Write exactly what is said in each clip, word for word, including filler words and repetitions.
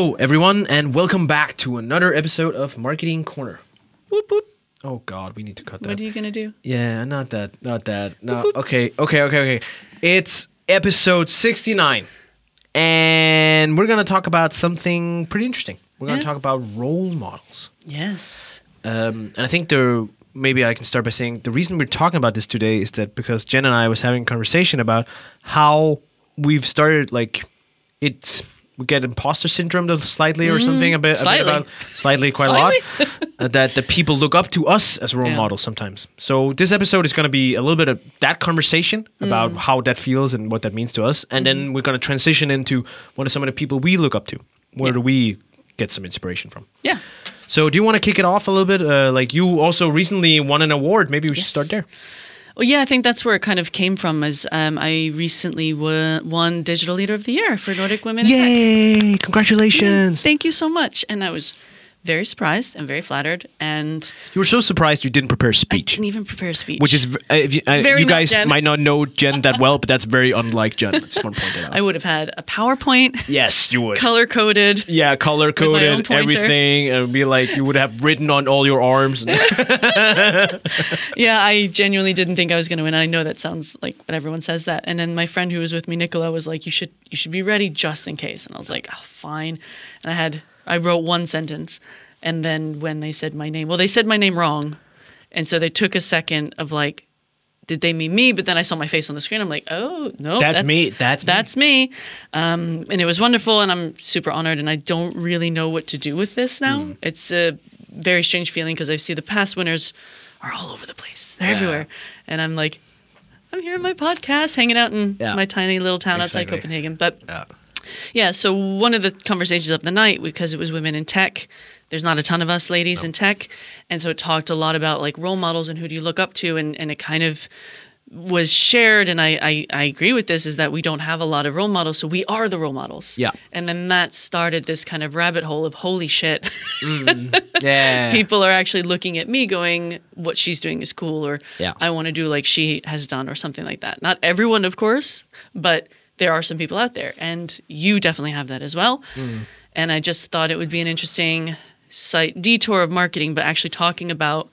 Hello, everyone, and welcome back to another episode of Marketing Corner. Whoop, whoop. Oh, God, we need to cut that. What are you going to do? Yeah, not that. Not that. No. Okay, okay, okay, okay. It's episode sixty-nine, and we're going to talk about something pretty interesting. We're going to Yeah. talk about role models. Yes. Um, and I think there, maybe I can start by saying the reason we're talking about this today is that because Jen and I was having a conversation about how we've started, like, it's... we get imposter syndrome slightly or something a bit, slightly. a bit about slightly quite Slightly? a lot uh, that the people look up to us as role Yeah. models sometimes. So this episode is going to be a little bit of that conversation about Mm. how that feels and what that means to us, and Mm-hmm. then we're going to transition into what are some of the people we look up to, where Yeah. do we get some inspiration from. Yeah. So do you want to kick it off a little bit? Uh, like you also recently won an award. Maybe we should Yes. start there. Well, yeah, I think that's where it kind of came from. As um, I recently wa- won Digital Leader of the Year for Nordic Women in Tech. Yay! Congratulations! Thank you so much. And I was very surprised and very flattered. And You were so surprised you didn't prepare a I speech. didn't even prepare a speech. Which is, v- uh, if you, uh, Very you not guys Jen. might not know Jen that well, but that's very unlike Jen. I just want to point it out. I would have had a PowerPoint, Yes, you would. color coded. Yeah, color own coded, pointer. everything. It would be like you would have written on all your arms. Yeah, I genuinely didn't think I was going to win. I know that sounds like what everyone says that. And then my friend who was with me, Nicola, was like, "You should, you should be ready just in case." And I was like, "Oh, fine." And I had, I wrote one sentence, and then when they said my name, well, they said my name wrong, and so they took a second of like, did they mean me? But then I saw my face on the screen. I'm like, oh no, That's me. That's me. that's me. Um, and it was wonderful, and I'm super honored. And I don't really know what to do with this now. Mm. It's a very strange feeling because I see the past winners are all over the place. They're Yeah. everywhere, and I'm like, I'm here in my podcast, hanging out in Yeah. my tiny little town outside Exactly. Copenhagen. But Yeah. yeah, so one of the conversations of the night, because it was women in tech, there's not a ton of us ladies in tech, and so it talked a lot about like role models and who do you look up to, and, and it kind of was shared, and I, I, I agree with this, is that we don't have a lot of role models, so we are the role models. Yeah. And then that started this kind of rabbit hole of, holy shit, Yeah. people are actually looking at me going, what she's doing is cool, or Yeah. I want to do like she has done, or something like that. Not everyone, of course, but there are some people out there, and you definitely have that as well. And I just thought it would be an interesting site detour of marketing, but actually talking about,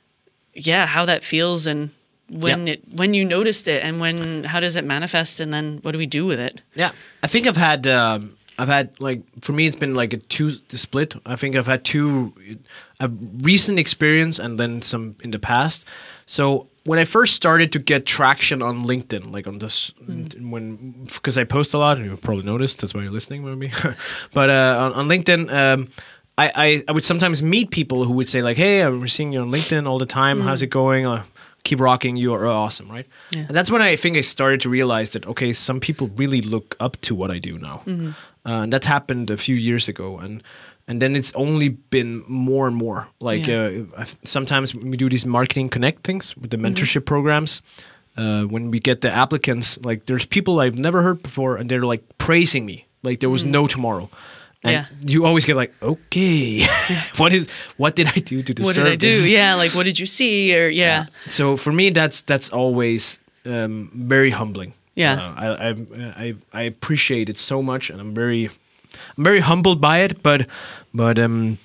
yeah, how that feels, and when Yeah. it when you noticed it, and when how does it manifest, and then what do we do with it? Yeah, I think I've had um, I've had like for me it's been like a two split. I think I've had two a recent experience and then some in the past. So when I first started to get traction on LinkedIn, like on this when because I post a lot, and you've probably noticed that's why you're listening maybe. But uh, on, on LinkedIn. Um, I, I, I would sometimes meet people who would say like, "Hey, I'm seeing you on LinkedIn all the time. How's it going? Uh, keep rocking. You are awesome, right?" Yeah. And that's when I think I started to realize that okay, some people really look up to what I do now, uh, and that's happened a few years ago, and and then it's only been more and more. Like Yeah. uh, I've- sometimes when we do these marketing connect things with the mentorship programs. Uh, when we get the applicants, like there's people I've never heard before, and they're like praising me, like there was no tomorrow. And Yeah. you always get like, okay, what is what did I do to deserve What did I do? this? Yeah, like what did you see? Or yeah, So for me, that's that's always um, very humbling. Yeah. Uh, I, I I I appreciate it so much, and I'm very I'm very humbled by it. But but um,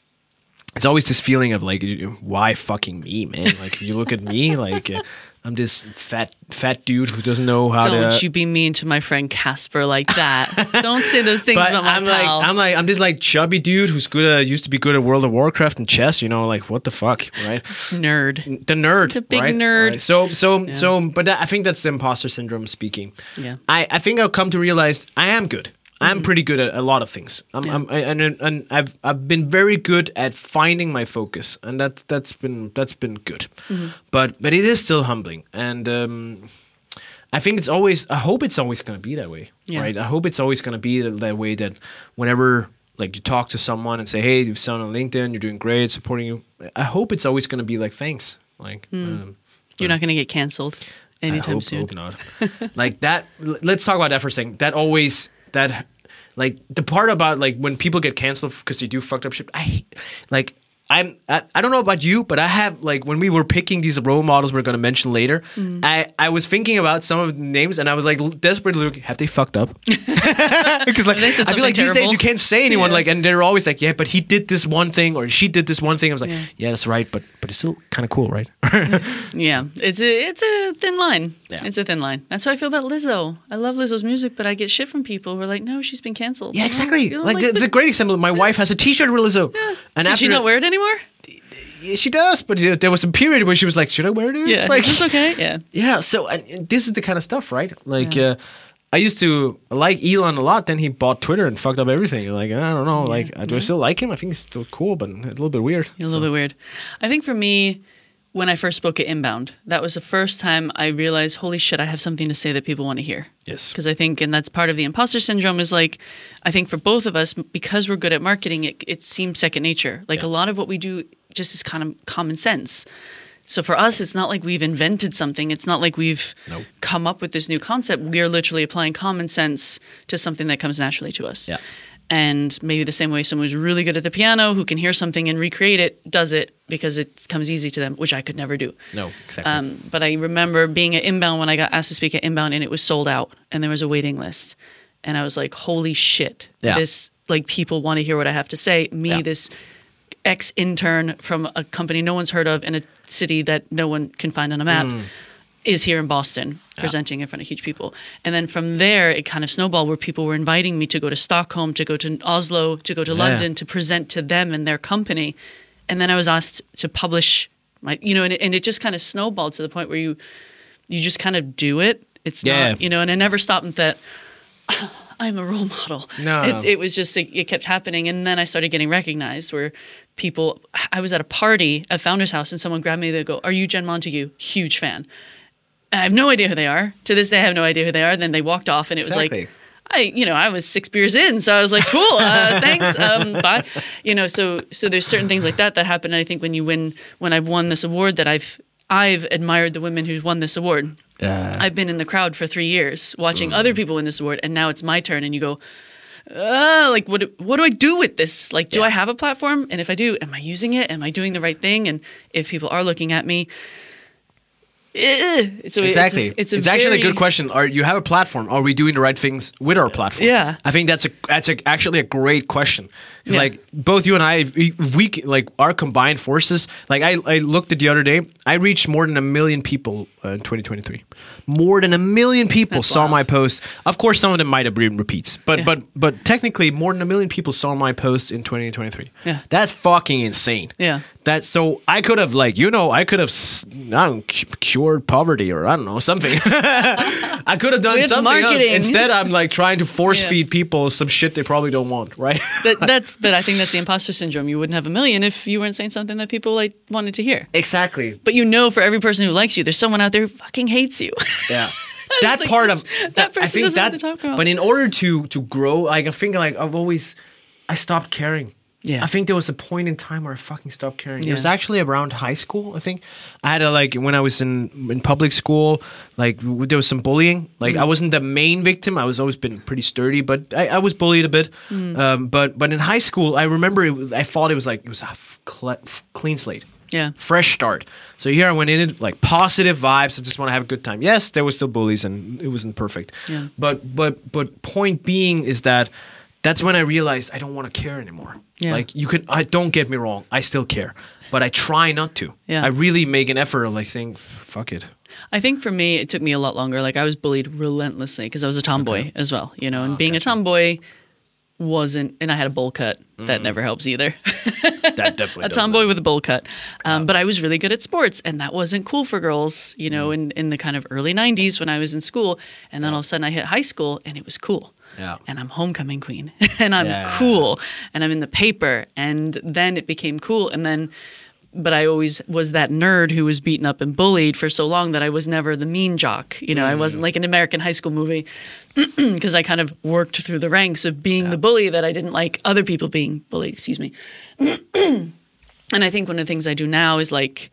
it's always this feeling of like, why fucking me, man? Like if you look at me, like. Uh, I'm this fat fat dude who doesn't know how don't to. you be mean to my friend Casper like that. Don't say those things But about my I'm pal. like I'm like I'm this like chubby dude who's good at used to be good at World of Warcraft and chess. You know, like what the fuck, right? Nerd. The nerd, The big right? nerd. Right. So so so, but that, I think that's the imposter syndrome speaking. Yeah. I I think I've come to realize I am good. I'm pretty good at a lot of things. I'm, Yeah. I'm I, and and I've I've been very good at finding my focus, and that that's been that's been good. But but it is still humbling, and um, I think it's always. I hope it's always going to be that way, Yeah. right? I hope it's always going to be that, that way. That whenever like you talk to someone and say, "Hey, you've sound on LinkedIn, you're doing great, supporting you." I hope it's always going to be like, "Thanks." Like um, You're not going to get canceled anytime I hope, soon. hope not. Like that. l- Let's talk about that for a second. That always that like the part about like when people get canceled because they do fucked up shit. I like I'm I, I don't know about you, but I have like when we were picking these role models we're going to mention later, mm. I, I was thinking about some of the names and I was like desperately looking, have they fucked up? Because like I feel like terrible? These days you can't say anyone yeah. like, and they're always like, yeah, but he did this one thing or she did this one thing. I was like, yeah, yeah that's right, but but it's still kind of cool, right? yeah, it's a it's a thin line. Yeah. It's a thin line. That's how I feel about Lizzo. I love Lizzo's music, but I get shit from people who are like, no, she's been canceled. Yeah, exactly. You know, like, like it's a great example. My wife has a T-shirt with Lizzo. Yeah. And did she not wear it anymore? Yeah, she does, but there was a period where she was like, "Should I wear this?" Yeah, like, it's okay. Yeah, yeah. So and this is the kind of stuff, right? Like, yeah. uh, I used to like Elon a lot. Then he bought Twitter and fucked up everything. Like, I don't know. Yeah. Like, do yeah. I still like him? I think he's still cool, but a little bit weird. He's so. A little bit weird. I think for me, when I first spoke at Inbound, that was the first time I realized, holy shit, I have something to say that people want to hear. Yes. Because I think, and that's part of the imposter syndrome is like, I think for both of us, because we're good at marketing, it, it seems second nature. Like yeah. a lot of what we do just is kind of common sense. So for us, it's not like we've invented something. It's not like we've nope. come up with this new concept. We are literally applying common sense to something that comes naturally to us. Yeah. And maybe the same way someone who's really good at the piano, who can hear something and recreate it, does it because it comes easy to them, which I could never do. No, exactly. Um, but I remember being at Inbound when I got asked to speak at Inbound, and it was sold out, and there was a waiting list. And I was like, holy shit. Yeah. This, like, people want to hear what I have to say. Me, yeah. this ex-intern from a company no one's heard of in a city that no one can find on a map. Mm. is here in Boston presenting yeah. in front of huge people. And then from there, it kind of snowballed where people were inviting me to go to Stockholm, to go to Oslo, to go to yeah. London, to present to them and their company. And then I was asked to publish my, you know, and it, and it just kind of snowballed to the point where you you just kind of do it. It's yeah. not, you know, and I never stopped and thought, oh, I'm a role model. No. It, it was just, it, it kept happening. And then I started getting recognized where people, I was at a party at Founders House and someone grabbed me, they go, are you Jen Montague? Huge fan. I have no idea who they are. To this day, I have no idea who they are. Then they walked off, and it exactly. was like, I, you know, I was six beers in, so I was like, cool, uh, thanks, um, bye. You know, so so there's certain things like that that happen. And I think when you win, when I've won this award, that I've I've admired the women who've won this award. Uh, I've been in the crowd for three years watching mm. other people win this award, and now it's my turn. And you go, uh, like, what what do I do with this? Like, do yeah. I have a platform? And if I do, am I using it? Am I doing the right thing? And if people are looking at me. So exactly. It's, a, it's, a it's very, actually a good question. Are you have a platform? Are we doing the right things with our platform? Yeah. I think that's a that's a, actually a great question. Yeah. Like both you and I, if we like our combined forces. Like I, I looked at the other day. I reached more than a million people uh, in twenty twenty-three. More than a million people that's saw wild. my post. Of course, some of them might have been repeats, but yeah. but but technically, more than a million people saw my post in twenty twenty-three. Yeah. That's fucking insane. Yeah. That's so I could have like you know I could have I don't cured poverty or I don't know something. I could have done With something marketing. else. Instead, I'm like trying to force yeah. feed people some shit they probably don't want, right? that, that's but I think that's the imposter syndrome. You wouldn't have a million if you weren't saying something that people like wanted to hear. Exactly. But you know, for every person who likes you, there's someone out there who fucking hates you. Yeah. That like part this, of that, that, person I think doesn't have that's to talk about. But in order to to grow, like I think like I've always I stopped caring. Yeah. I think there was a point in time where I fucking stopped caring. Yeah. It was actually around high school, I think. I had a, like, when I was in, in public school, like, w- there was some bullying. Like, mm. I wasn't the main victim. I was always been pretty sturdy, but I, I was bullied a bit. Mm. Um, but but in high school, I remember, it was, I thought it was like, it was a f- cl- f- clean slate. Yeah. Fresh start. So here I went in it, like, positive vibes. I just want to have a good time. Yes, there were still bullies, and it wasn't perfect. Yeah. But But but point being is that that's when I realized I don't want to care anymore. Yeah. Like you could, I don't get me wrong, I still care, but I try not to. Yeah. I really make an effort of like saying, "Fuck it." I think for me, it took me a lot longer. Like I was bullied relentlessly because I was a tomboy okay. as well, you know. And oh, being gotcha. a tomboy wasn't, and I had a bowl cut. Mm. That never helps either. That definitely a does tomboy that. with a bowl cut. Um, but I was really good at sports, and that wasn't cool for girls, you know. Mm. In in the kind of early nineties when I was in school, and then all of a sudden I hit high school, and it was cool. Yeah. And I'm homecoming queen and I'm yeah. cool and I'm in the paper, and then it became cool. And then, but I always was that nerd who was beaten up and bullied for so long that I was never the mean jock. You know, mm. I wasn't like an American high school movie because I kind of worked through the ranks of being yeah. the bully that I didn't like other people being bullied, excuse me. And I think one of the things I do now is like,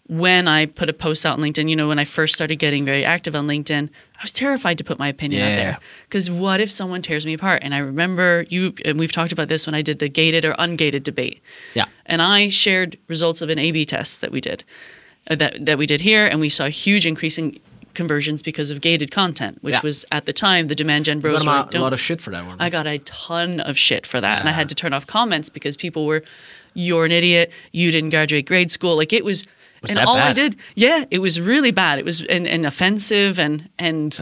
when I put a post out on LinkedIn, you know, when I first started getting very active on LinkedIn, I was terrified to put my opinion Yeah. out there. Because what if someone tears me apart? And I remember you, and we've talked about this when I did the gated or ungated debate. Yeah. And I shared results of an A B test that we did, uh, that, that we did here. And we saw a huge increase in conversions because of gated content, which Yeah. was at the time the demand gen You bros got were a, don't- lot of shit for that one. I got a ton of shit for that. And I Yeah. had to turn off comments because people were, you're an idiot. You didn't graduate grade school. Like it was, Was and that all I bad? did, yeah, it was really bad. It was and, and offensive and, and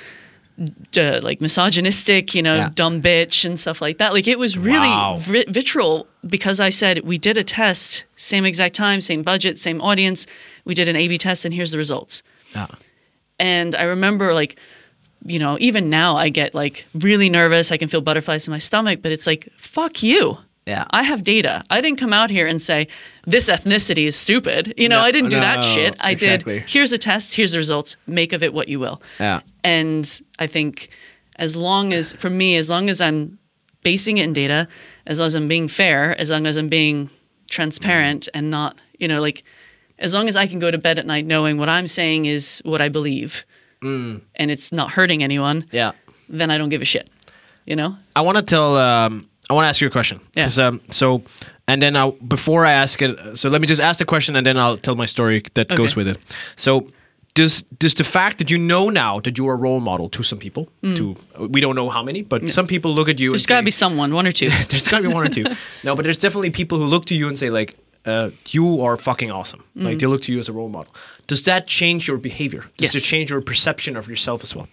uh, like misogynistic, you know, Yeah. dumb bitch and stuff like that. Like it was really Wow. vi- vitriol because I said, we did a test, same exact time, same budget, same audience. We did an A B test and here's the results. Yeah. And I remember like, you know, even now I get like really nervous. I can feel butterflies in my stomach, but it's like, fuck you. Yeah. I have data. I didn't come out here and say this ethnicity is stupid. You know, No, I didn't do that no, shit. I exactly. did, here's a test, here's the results. Make of it what you will. Yeah. And I think as long as, for me, as long as I'm basing it in data, as long as I'm being fair, as long as I'm being transparent and not, you know, like, as long as I can go to bed at night knowing what I'm saying is what I believe and it's not hurting anyone, Yeah. then I don't give a shit, you know? I want to tell. Um, I want to ask you a question. Yeah. 'Cause, Um, so, and then I'll, before I ask it, so let me just ask the question, and then I'll tell my story that Okay. goes with it. So, does does the fact that you know now that you are a role model to some people, to we don't know how many, but some people look at you. Hmm. There's and got to say- be someone, one or two. there's got to be one or two. No, but there's definitely people who look to you and say like, uh, "You are fucking awesome." Mm. Like they look to you as a role model. Does that change your behavior? Does Yes. it change your perception of yourself as well?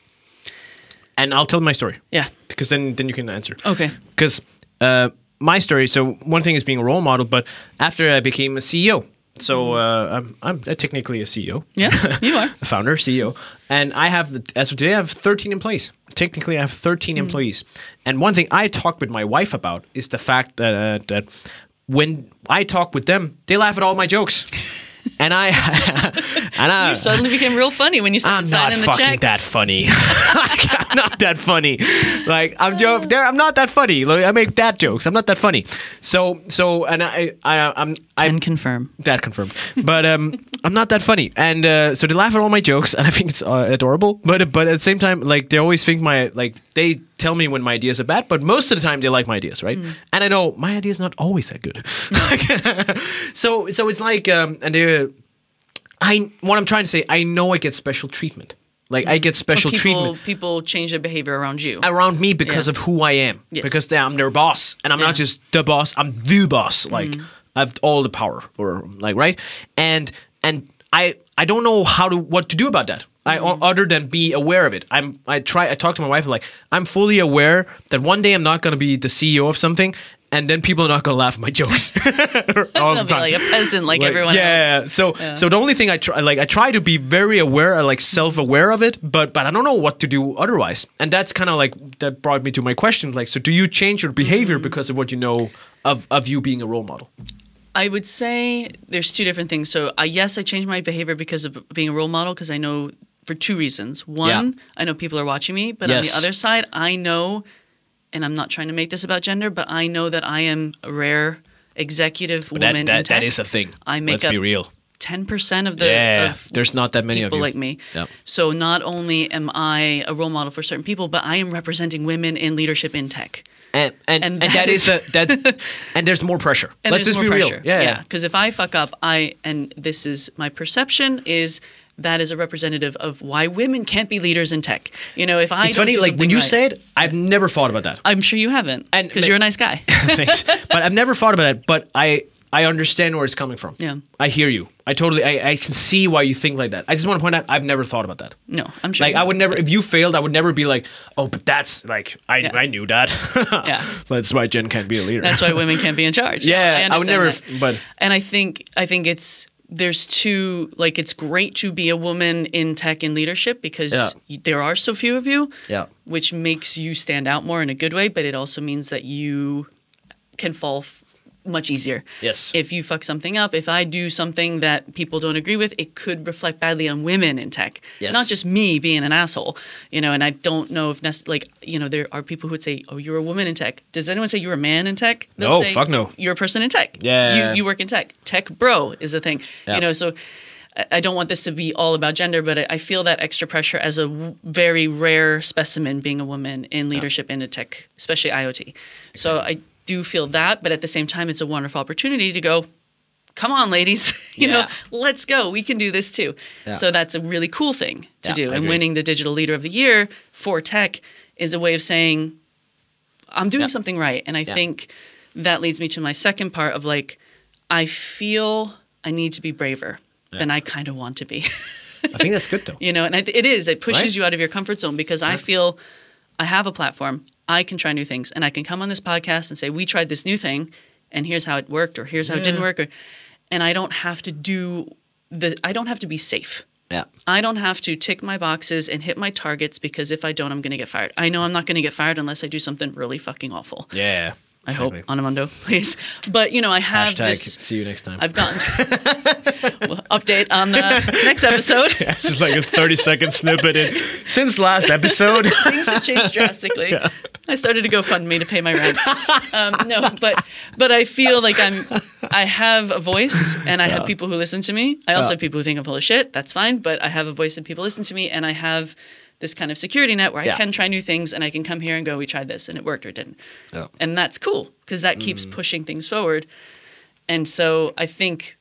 And I'll tell my story. Yeah. Because then then you can answer. Okay. Because uh, my story. So one thing is being a role model, but after I became a C E O, so uh, I'm I'm technically a C E O. Yeah, you are. A founder, C E O, and I have the, as of today I have thirteen employees. Technically, I have thirteen Mm. employees, and one thing I talk with my wife about is the fact that uh, that when I talk with them, they laugh at all my jokes, and I and I You suddenly became real funny when you I'm started not signing the fucking checks. that funny. I'm not that funny. Like I'm joke. There, I'm not that funny. Like, I make dad jokes. I'm not that funny. So, so, and I, I, I'm, I Can confirm. that confirmed. But um, I'm not that funny, and uh, so they laugh at all my jokes, and I think it's uh, adorable. But but at the same time, like they always think my like they tell me when my ideas are bad, but most of the time they like my ideas, right? And I know my idea is not always that good. so so it's like um, and they, I what I'm trying to say, I know I get special treatment. Like I get special people, treatment People change their behavior around you. around me because Yeah. of who I am. Yes. Because they, I'm their boss, and I'm not Yeah. Mm. just the boss. I'm the boss. Like I have all the power, or like right. And and I I don't know how to what to do about that. I Mm. other than be aware of it. I'm I try. I talk to my wife like I'm fully aware that one day I'm not going to be the C E O of something. And then people are not gonna laugh at my jokes all the They'll be time. like a peasant like, everyone yeah, else. So Yeah. so the only thing I try like I try to be very aware, like self-aware of it, but but I don't know what to do otherwise. And that's kind of like that brought me to my question. Like, so do you change your behavior Mm-hmm. because of what you know of of you being a role model? I would say there's two different things. So, uh, yes, I changed my behavior because of being a role model because I know for two reasons. One, Yeah. I know people are watching me, but on Yes. the other side, I know, and I'm not trying to make this about gender, but I know that I am a rare executive But woman that in that, tech. that is a thing. I make Let's up be real. ten percent of the Yeah, of there's not that many of people you. like me. Yep. So not only am I a role model for certain people, but I am representing women in leadership in tech. And and, And and, that that is, is- a that and there's more pressure. And Let's there's just more be pressure. real. Yeah, yeah. Because if I fuck up, I and this is my perception is that is a representative of why women can't be leaders in tech. You know, if I It's don't funny, do like when something you right- say it, I've never thought about that. I'm sure you haven't, And because ma- you're a nice guy. Thanks. But I've never thought about it. But I I understand where it's coming from. Yeah. I hear you. I totally. I, I can see why you think like that. I just want to point out I've never thought about that. No, I'm sure. Like you I would never. If you failed, I would never be like, oh, but that's like I Yeah. I knew that. Yeah. That's why Jen can't be a leader. That's why women can't be in charge. Yeah, I would understand never. that. But And I think I think it's there's two like it's great to be a woman in tech and leadership because Yeah. y- there are so few of you, Yeah. which makes you stand out more in a good way. But it also means that you can fall f- much easier. Yes. If you fuck something up, if I do something that people don't agree with, it could reflect badly on women in tech. Yes. Not just me being an asshole, you know. And I don't know if nec- like you know there are people who would say, "Oh, you're a woman in tech." Does anyone say you're a man in tech? They'll No, say, fuck no. You're a person in tech. Yeah. You you work in tech. Tech bro is a thing. Yeah. You know, so I- I don't want this to be all about gender, but I, I feel that extra pressure as a w- very rare specimen being a woman in leadership in a tech, especially IoT. So I do feel that, but at the same time, it's a wonderful opportunity to go, come on, ladies, you Yeah. know, let's go. We can do this too. Yeah. So that's a really cool thing to Yeah, do. I And agree. winning the Digital Leader of the Year for tech is a way of saying, I'm doing Yeah. something right. And I Yeah. think that leads me to my second part of like, I feel I need to be braver than I kind of want to be. I think that's good though. You know, and I th- it is. It pushes Right? you out of your comfort zone because I feel I have a platform. I can try new things, and I can come on this podcast and say, "We tried this new thing, and here's how it worked, or here's how it didn't work," or, and I don't have to do the. I don't have to be safe. Yeah. I don't have to tick my boxes and hit my targets because if I don't, I'm going to get fired. I know I'm not going to get fired unless I do something really fucking awful. Yeah. I exactly. hope, Anamundo, please. But you know, I have Hashtag this. see you next time. I've gotten well, update on the next episode. It's just like a thirty second snippet. In, since last episode. Things have changed drastically. I started to GoFundMe to pay my rent. Um, no, but but I feel like I'm I have a voice and I have people who listen to me. I also Yeah. have people who think I'm full of shit. That's fine, but I have a voice and people listen to me, and I have this kind of security net where I Yeah. can try new things and I can come here and go, we tried this and it worked or it didn't. Yeah. And that's cool because that keeps Mm. pushing things forward. And so I think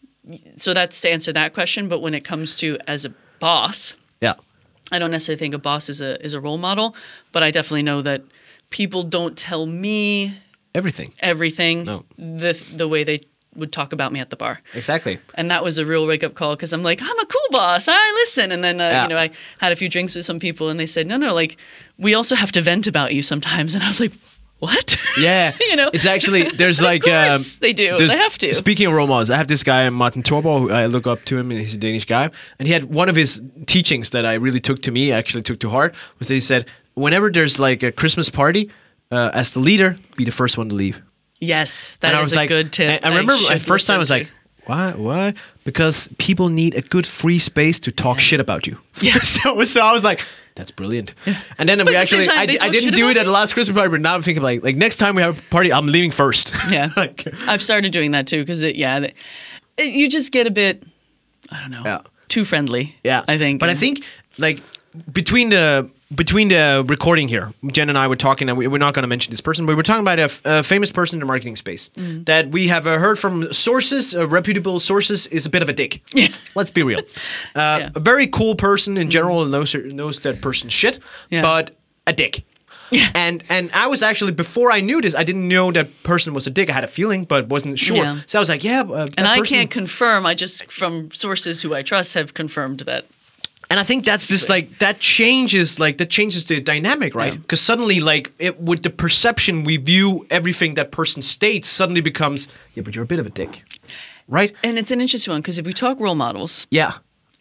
so that's to answer that question. But when it comes to as a boss, Yeah. I don't necessarily think a boss is a is a role model, but I definitely know that people don't tell me Everything. everything No. the the way they would talk about me at the bar. Exactly. And that was a real wake up call because I'm like, I'm a cool boss. I listen. And then, uh, Yeah. you know, I had a few drinks with some people and they said, no, no, like we also have to vent about you sometimes. And I was like, what? Yeah. You know? It's actually, there's Of like. um, course they do. there's- They have to. Speaking of role models, I have this guy, Martin Torborg, who I look up to him, and he's a Danish guy. And he had one of his teachings that I really took to me, actually took to heart, was that he said, whenever there's like a Christmas party, uh, as the leader, be the first one to leave. Yes, And that I is was a like, good tip. I, I remember should my first time I was listen like, what? What? Because people need a good free space to talk shit about you. Yeah. so, so I was like, that's brilliant. And then we at the same actually, time, I, they I talk didn't shit do about it at me. the last Christmas party, but now I'm thinking like, like next time we have a party, I'm leaving first. to. Yeah, Like- I've started doing that too because it, yeah, it, it- you just get a bit, I don't know, Yeah. too friendly. Yeah, I think. But I And- think like between the between the recording here, Jen and I were talking, and we, we're not going to mention this person, but we're talking about a, f- a famous person in the marketing space Mm. that we have uh, heard from sources, uh, reputable sources, is a bit of a dick. Yeah. Let's be real. Uh, Yeah. A very cool person in general, knows knows that person's shit, Yeah. but a dick. Yeah. And and I was actually, before I knew this, I didn't know that person was a dick. I had a feeling, but wasn't sure. Yeah. So I was like, yeah. Uh, that And I person- can't confirm. I just, from sources who I trust, have confirmed that. And I think that's just like that changes like that changes the dynamic, right? Yeah. Because suddenly, like it, with the perception we view everything that person states, suddenly becomes yeah, but you're a bit of a dick, right? And it's an interesting one because if we talk role models, Yeah,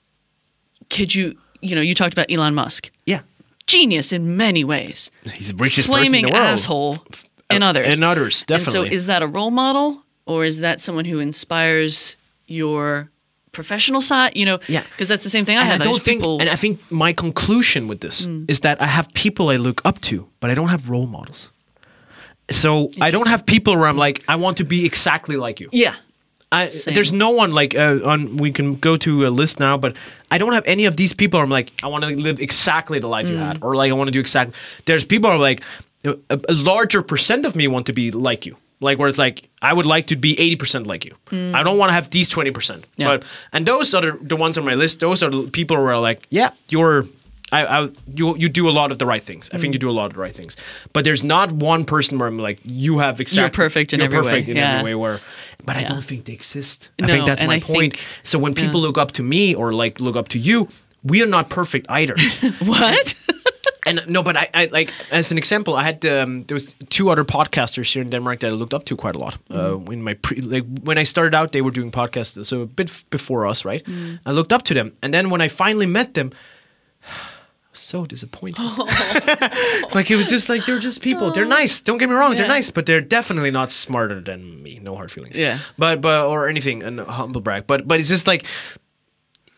could you, you know, you talked about Elon Musk, yeah. genius in many ways, He's the richest person flaming in the world. asshole in others, In others, And definitely. so, is that a role model or is that someone who inspires your professional side? You know, Yeah. because that's the same thing I and have. I don't just think, people, and I think my conclusion with this is that I have people I look up to, but I don't have role models. So I don't have people where I'm like, I want to be exactly like you. yeah, I, Same. there's no one like uh, on. We can go to a list now, but I don't have any of these people. I'm like, I want to live exactly the life you had, or like I want to do exactly. There's people who are like, a, a larger percent of me want to be like you, like where it's like I would like to be eighty percent like you. I don't want to have these twenty percent. Yeah. But and those are the, the ones on my list. Those are the people who are like, yeah, you're. I, I, you you do a lot of the right things. I think you do a lot of the right things. But there's not one person where I'm like, you have exactly. perfect in you're every way. perfect in Yeah. every way. Where, but I Yeah. don't think they exist. I No, think that's and my I point. think- So when people look up to me or like look up to you, we are not perfect either. what? And no, but I, I like as an example, I had um, there was two other podcasters here in Denmark that I looked up to quite a lot. Mm-hmm. Uh, in my pre, like when I started out, they were doing podcasts, so a bit f- before us, right? Mm. I looked up to them, and then when I finally met them. So disappointed. Like it was just like they're just people. They're nice. Don't get me wrong. They're Yeah. nice, but they're definitely not smarter than me. No hard feelings. Yeah. But but or anything, and humble brag. But but it's just like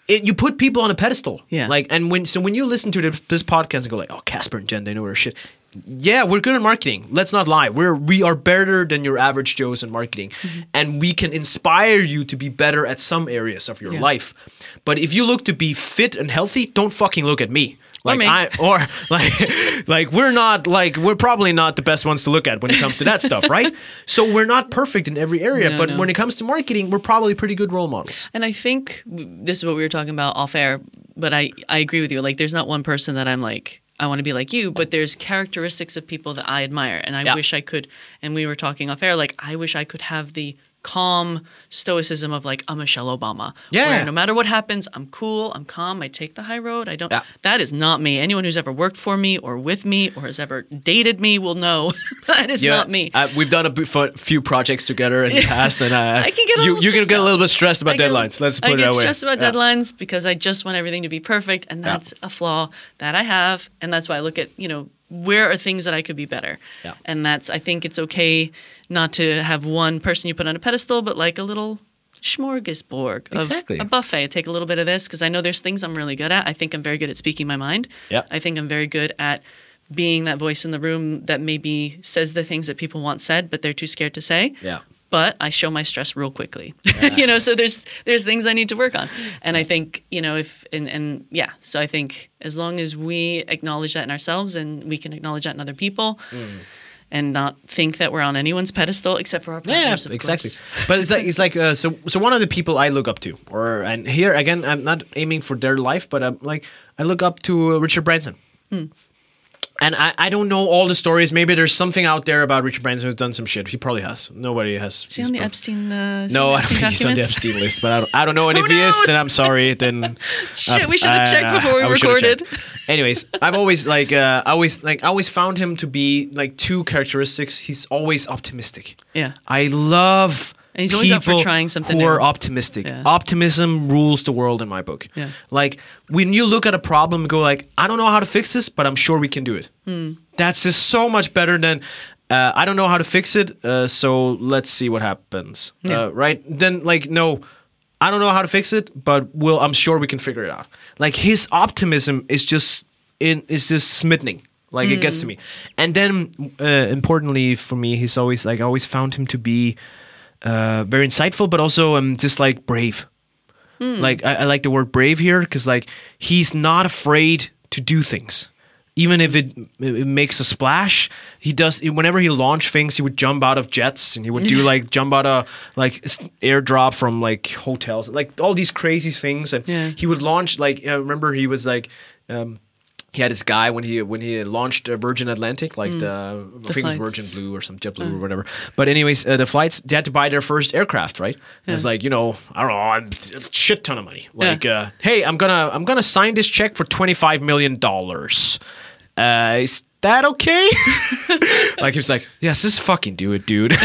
it, you put people on a pedestal. Yeah. Like, and when so when you listen to the, this podcast and go like, oh, Casper and Jen, they know their shit. Yeah, we're good at marketing. Let's not lie. We're we are better than your average Joes in marketing, mm-hmm. and we can inspire you to be better at some areas of your yeah. life. But if you look to be fit and healthy, don't fucking look at me. Like or me. I or like like we're not like we're probably not the best ones to look at when it comes to that stuff, right? So we're not perfect in every area, no, but no. when it comes to marketing, we're probably pretty good role models. And I think this is what we were talking about off air, but I I agree with you. Like, there's not one person that I'm like, I want to be like you, but there's characteristics of people that I admire, and I yeah. wish I could. And we were talking off air, like, I wish I could have the calm stoicism of like a Michelle Obama. Yeah. Where no matter what happens, I'm cool, I'm calm, I take the high road. I don't. Yeah. That is not me. Anyone who's ever worked for me or with me or has ever dated me will know that is yeah. not me. Uh, we've done a b- few projects together in the past, and uh, I can get a you, little you can get out. a little bit stressed about I deadlines. Get, Let's put I it that way. I get stressed about yeah. deadlines because I just want everything to be perfect, and that's yeah. a flaw that I have, and that's why I look at, you know, where are things that I could be better? Yeah. And that's, I think it's okay not to have one person you put on a pedestal, but like a little smorgasbord of exactly. a buffet. Take a little bit of this, because I know there's things I'm really good at. I think I'm very good at speaking my mind. Yeah. I think I'm very good at being that voice in the room that maybe says the things that people want said, but they're too scared to say. Yeah. But I show my stress real quickly, Yeah. you know, so there's there's things I need to work on. And I think, you know, if, and, and yeah, so I think as long as we acknowledge that in ourselves and we can acknowledge that in other people mm. and not think that we're on anyone's pedestal except for our partners, yeah, of exactly. course. But it's like, it's like, uh, so, so one of the people I look up to, or, and here again, I'm not aiming for their life, but I'm like, I look up to uh, Richard Branson. Hmm. And I, I don't know all the stories. Maybe there's something out there about Richard Branson who's done some shit. He probably has. Nobody has. Is he on the Epstein? Uh, no, I don't think documents? he's on the Epstein list. But I don't, I don't know. And if he is, then I'm sorry. Then shit, uh, we should have checked uh, before we recorded. Anyways, I've always like uh, I always like I always found him to be like two characteristics. He's always optimistic. Yeah, I love. And he's always up for trying something who new. are optimistic. Yeah. Optimism rules the world in my book. Yeah. Like when you look at a problem and go like, I don't know how to fix this, but I'm sure we can do it. Hmm. That's just so much better than uh, I don't know how to fix it. Uh, so let's see what happens. Yeah. Uh, right? Then like no, I don't know how to fix it, but we'll, I'm sure we can figure it out. Like his optimism is just in is just smitten. Like mm. it gets to me. And then uh, importantly for me, he's always like I always found him to be. Uh, very insightful, but also um, just like brave. Mm. Like I, I like the word brave here because like he's not afraid to do things, even if it it makes a splash. He does whenever he launched things. He would jump out of jets and he would do like jump out of like airdrop from like hotels, like all these crazy things. And yeah. he would launch like I remember he was like. Um, He had this guy when he when he launched uh, Virgin Atlantic, like mm. the, the I think it was flights. Virgin Blue or some JetBlue uh. or whatever. But anyways, uh, the flights they had to buy their first aircraft, right? And yeah. it's like you know I don't know, a shit ton of money. Like, yeah. uh, hey, I'm gonna I'm gonna sign this check for twenty-five million dollars. Uh, is that okay? Like he was like, yes, just fucking do it, dude.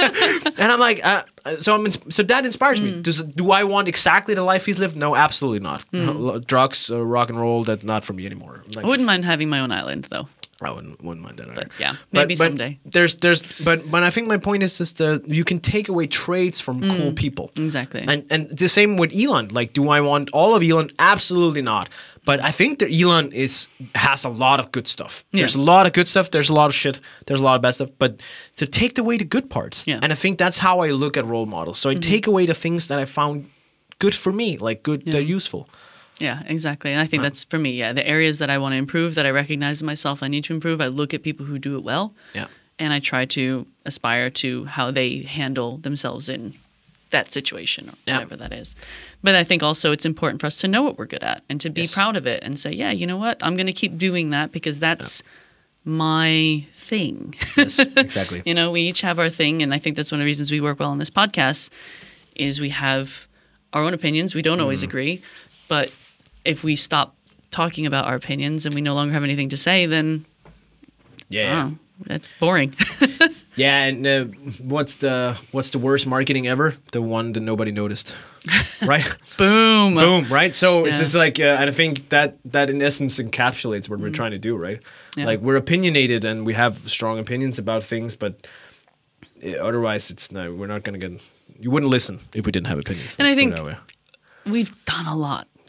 And I'm like, uh, so I'm ins- so that inspires mm. me. Does do I want exactly the life he's lived? No, absolutely not. Mm. Drugs, uh, rock and roll, that's not for me anymore. Like, I wouldn't mind having my own island, though. I wouldn't, wouldn't mind that. But either. yeah, maybe but, but someday. There's, there's, but, but I think my point is just that you can take away traits from mm. cool people. Exactly. And and the same with Elon. Like, do I want all of Elon? Absolutely not. But I think that Elon is has a lot of good stuff. Yeah. There's a lot of good stuff. There's a lot of shit. There's a lot of bad stuff. But to take away the good parts. Yeah. And I think that's how I look at role models. So I mm-hmm. take away the things that I found good for me, like good, yeah. they're useful. Yeah, exactly. And I think that's for me. Yeah, the areas that I want to improve, that I recognize in myself I need to improve. I look at people who do it well. Yeah. And I try to aspire to how they handle themselves in that situation or yeah. whatever that is. But I think also it's important for us to know what we're good at and to be yes. proud of it and say, yeah, you know what? I'm going to keep doing that because that's yeah. my thing. Yes, exactly. You know, we each have our thing. And I think that's one of the reasons we work well on this podcast is we have our own opinions. We don't mm. always agree. But if we stop talking about our opinions and we no longer have anything to say, then yeah, oh, that's boring. Yeah, and uh, what's the what's the worst marketing ever? The one that nobody noticed, right? Boom, boom, right? So yeah. it's just like, uh, and I think that that in essence encapsulates what we're mm. trying to do, right? Yeah. Like we're opinionated and we have strong opinions about things, but otherwise, it's no, we're not going to get. You wouldn't listen if we didn't have opinions. And I think we've done a lot.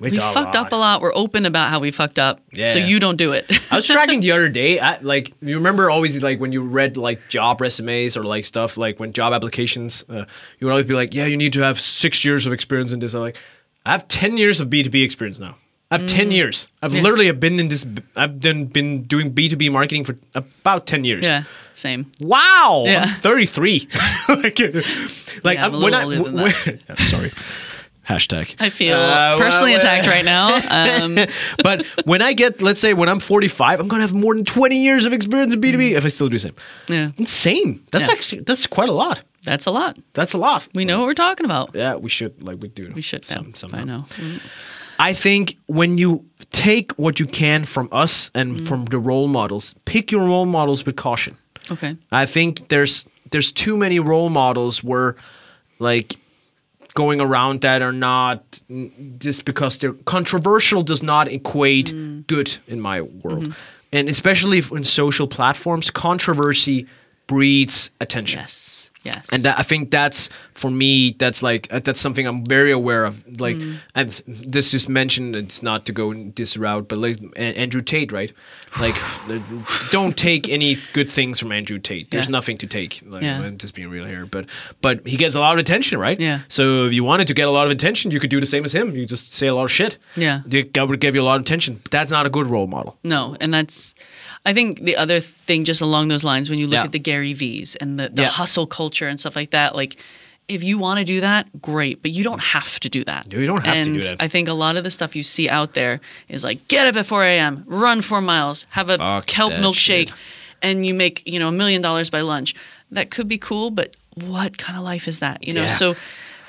We, We fucked up a lot. We're open about how we fucked up. Yeah. So you don't do it. I was tracking the other day. I, like, you remember always like when you read like job resumes or like stuff like when job applications, uh, you would always be like, yeah, you need to have six years of experience in this. I'm like, I have ten years of B two B experience now. I have mm. ten years. I've yeah. literally been in this. I've been been doing B two B marketing for about ten years. Yeah, same. Wow. Yeah. I'm thirty-three. like, like yeah, I'm, I'm when I, older than when, that. yeah, sorry. Hashtag. I feel uh, personally well, attacked right now. Um, but when I get, let's say, when I'm forty-five, I'm gonna have more than twenty years of experience in B two B if I still do the same. Yeah, insane. That's yeah. actually that's quite a lot. That's a lot. That's a lot. We know what we're talking about. Yeah, we should like we do. We should. Some, yeah, somehow. I know. Mm. I think when you take what you can from us and mm. from the role models, pick your role models with caution. Okay. I think there's there's too many role models where like going around that are not just because they're controversial does not equate mm. good in my world. Mm-hmm. And especially in social platforms, controversy breeds attention. Yes. Yes. And that, I think that's, for me, that's like, uh, that's something I'm very aware of. Like, mm. I've this just mentioned, it's not to go this route, but like A- Andrew Tate, right? Like, don't take any good things from Andrew Tate. There's yeah. nothing to take. Like, yeah. I'm just being real here. But but he gets a lot of attention, right? Yeah. So if you wanted to get a lot of attention, you could do the same as him. You just say a lot of shit. Yeah. That would give you a lot of attention. But that's not a good role model. No, and that's... I think the other thing just along those lines, when you look yeah. at the Gary V's and the, the yeah. hustle culture and stuff like that, like if you want to do that, great, but you don't have to do that. You don't have and to do that. I think a lot of the stuff you see out there is like, get up at four a.m., run four miles, have a Fuck kelp that milkshake, shit. and you make, you know, a million dollars by lunch. That could be cool, but what kind of life is that? You know, yeah. so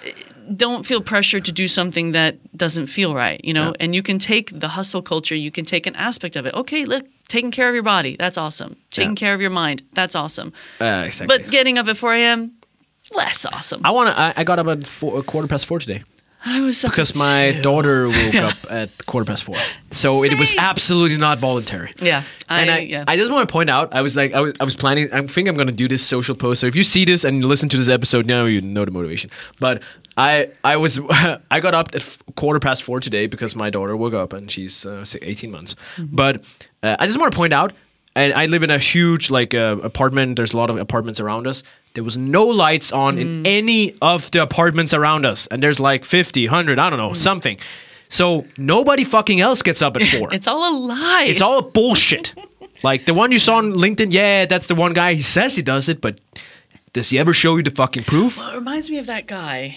don't feel pressured to do something that doesn't feel right, you know? Yeah. And you can take the hustle culture, you can take an aspect of it. Okay, look, taking care of your body, that's awesome. Taking Yeah. care of your mind, that's awesome. Uh, exactly. But getting up at four a.m., less awesome. I want to. I, I got up at four, a quarter past four today. I was up Because at my two. daughter woke up at quarter past four, so it was Same. absolutely not voluntary. Yeah, I, and I, yeah. I just want to point out, I was like, I was, I was planning. I think I'm going to do this social post. So if you see this and you listen to this episode, now you know the motivation. But I, I was, I got up at f- quarter past four today because my daughter woke up and she's uh, eighteen months. Mm-hmm. But uh, I just want to point out, and I live in a huge like uh, apartment. There's a lot of apartments around us. There was no lights on mm. in any of the apartments around us. And there's like fifty, one hundred, I don't know, mm. something. So nobody fucking else gets up at four. It's all a lie. It's all bullshit. Like the one you saw on LinkedIn, yeah, that's the one guy. He says he does it, but does he ever show you the fucking proof? Well, it reminds me of that guy.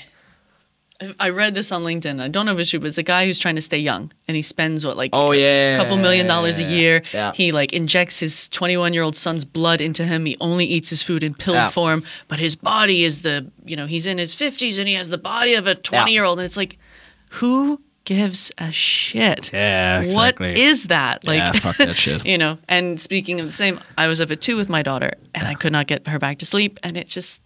I read this on LinkedIn. I don't know if it's true, but it's a guy who's trying to stay young, and he spends what like oh yeah, a couple million dollars a year. Yeah. He like injects his twenty-one-year-old son's blood into him. He only eats his food in pill yeah. form, but his body is the you know he's in his fifties and he has the body of a twenty-year-old, and it's like, who gives a shit? Yeah, exactly. What is that? Like, yeah, fuck that shit. You know. And speaking of the same, I was up at two with my daughter, and yeah. I could not get her back to sleep, and it's just.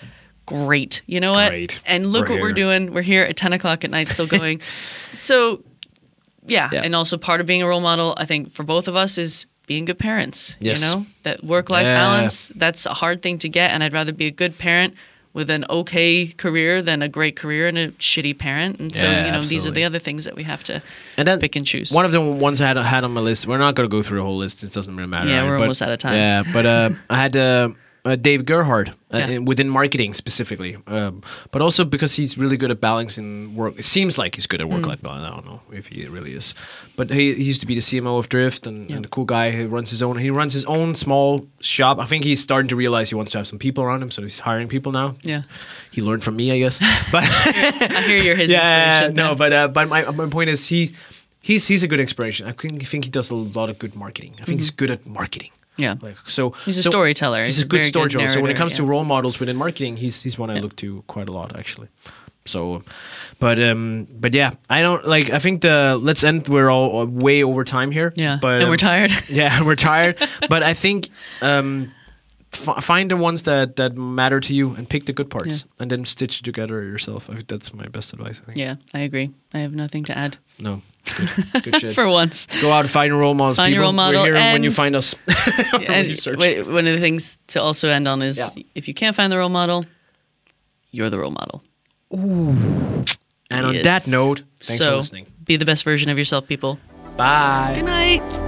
Great. You know what? Great. And look we're what here. we're doing. We're here at ten o'clock at night still going. so, yeah. yeah. And also part of being a role model, I think, for both of us is being good parents. Yes. You know? That work-life yeah. balance, that's a hard thing to get. And I'd rather be a good parent with an okay career than a great career and a shitty parent. And so, Yeah, you know, these are absolutely. the other things that we have to and then pick and choose. One of the ones I had, had on my list, we're not going to go through the whole list. It doesn't really matter. Yeah, right? we're but, almost out of time. Yeah, but uh, I had... Uh, Uh, Dave Gerhardt uh, Yeah. in- within marketing specifically, um, but also because he's really good at balancing work. It seems like he's good at work-life balance. I don't know if he really is, but he, he used to be the C M O of Drift and, Yeah. and a cool guy who runs his own. He runs his own small shop. I think he's starting to realize he wants to have some people around him, so he's hiring people now. Yeah. He learned from me, I guess. But I hear you're his yeah, inspiration. no, Yeah. but uh, but my my point is he he's he's a good inspiration. I think think he does a lot of good marketing. I think he's good at marketing. Yeah. Like, so He's a so storyteller. He's, He's a a good very good storyteller. So when it narrator, comes to yeah. role models within marketing, he's he's one I Yeah. look to quite a lot actually. So, but um, but yeah, I don't like. I think the let's end. We're all uh, way over time here. Yeah. but and um, we're tired. Yeah, we're tired. But I think um, f- find the ones that that matter to you and pick the good parts, Yeah. and then stitch it together yourself. I think that's my best advice. I think. Yeah, I agree. I have nothing to add. No. Good, good shit. For once. Go out and find your role models. Find your people. role model We're here when and- you find us. when And you search. wait, one of the things to also end on is Yeah. if you can't find the role model, you're the role model. And on Yes. that note, thanks so, for listening. Be the best version of yourself, people. Bye. Good night.